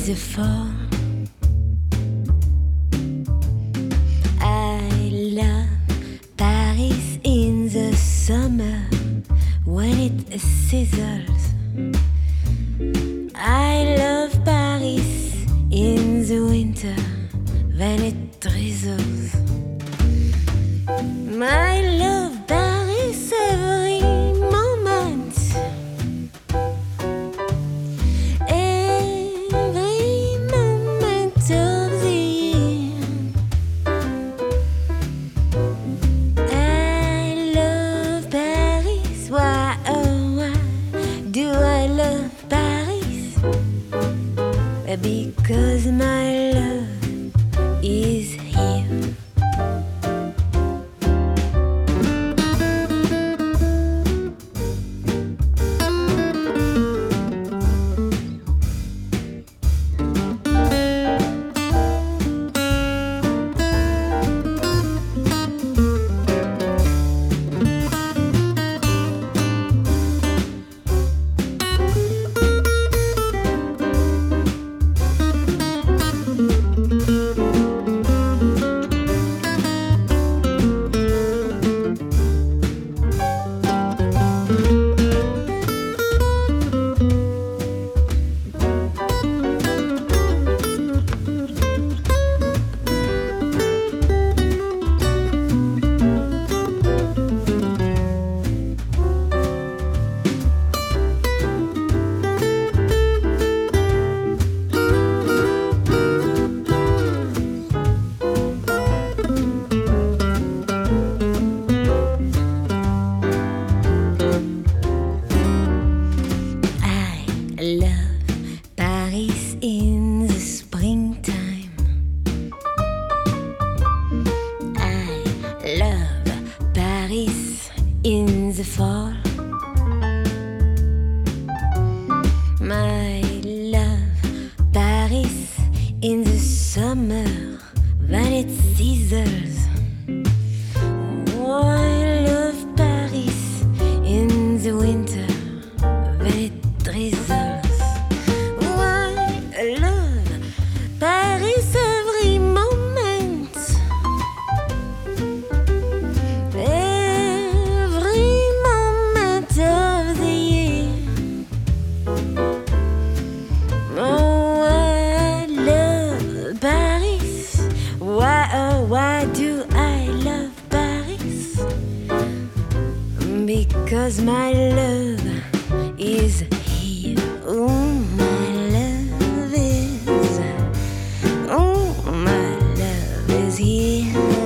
the fall. I love Paris in the summer when it sizzles. I love Paris in the winter when it drizzles. I love Paris every moment, every moment of the year. I love Paris. Why, oh why do I love Paris? Because my love is here. In the fall, my love Paris in the summer when it sizzles. Oh, I love Paris in the winter when it drizzles. Oh, I love Paris every moment. Why do I love Paris? Because my love is here. Oh, my love is. Oh, my love is here.